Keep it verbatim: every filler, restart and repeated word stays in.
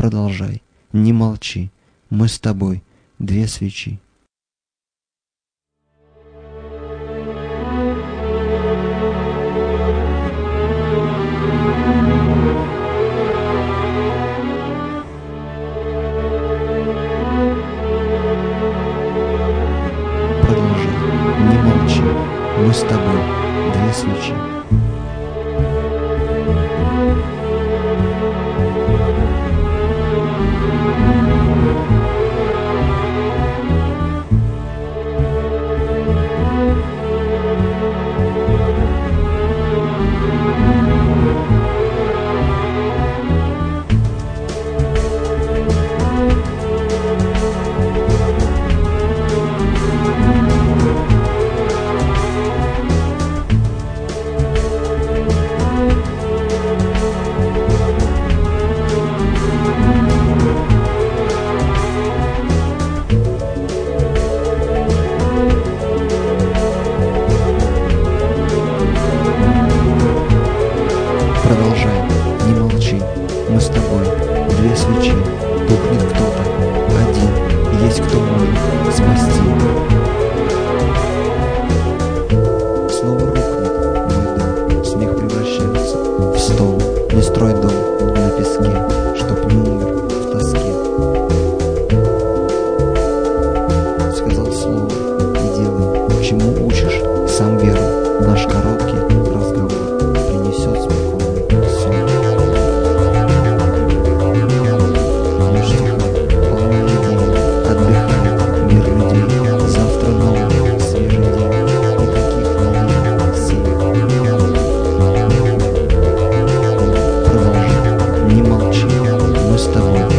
Продолжай, не молчи, мы с тобой, две свечи. Продолжай, не молчи, мы с тобой, две свечи. Продолжай, не молчи, мы с тобой, две свечи. Тухнет кто-то, один, есть кто может спасти. Снова рухнет мой дом, смех превращается в стол. Не строй дом на песке, чтоб не умер в тоске. Сказал слово и делай, чему учишь, сам веруй. Наш короткий разговор принесет спокойный сон. Ночь тиха, полна идей, отдыхает мир людей. Завтра новый, свежий день, никаких надей, сил. Продолжай, не молчи, мы с тобой.